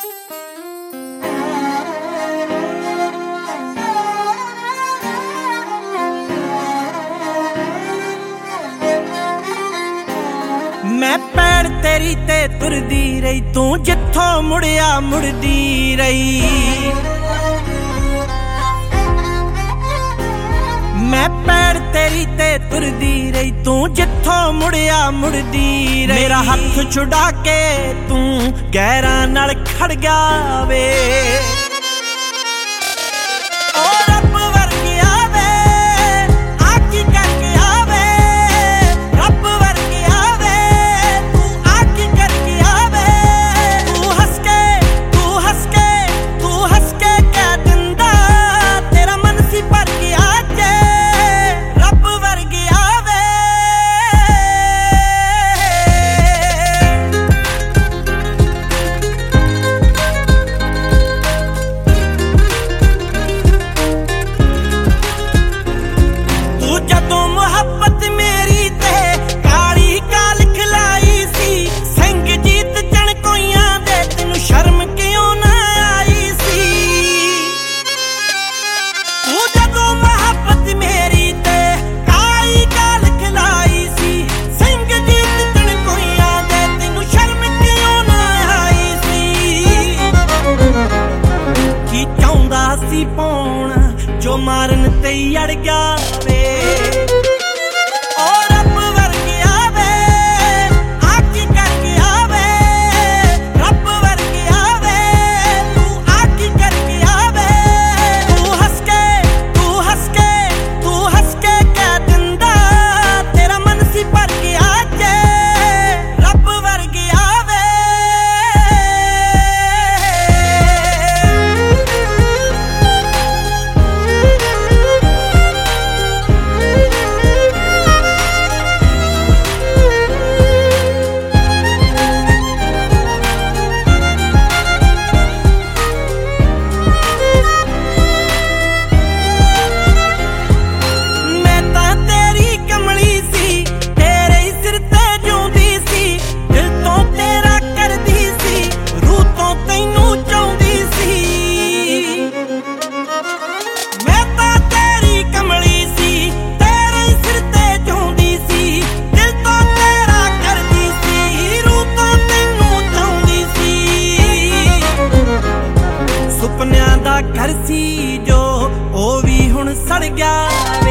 मैं पैर तेरी ते तुरदी रही, तू जिथों मुड़िया मुड़दी रही। मैं पैर तेरी ते तुरदी रही, तू जिथों मुड़िया मुड़दी रही। मेरा हथ छुड़ा के तू गैरां नाल खड़ गया वे। पाउना जो मारन ते अड़ गया वे। सुपनियां दा घर सी जो ओ भी हुण सड़ गया।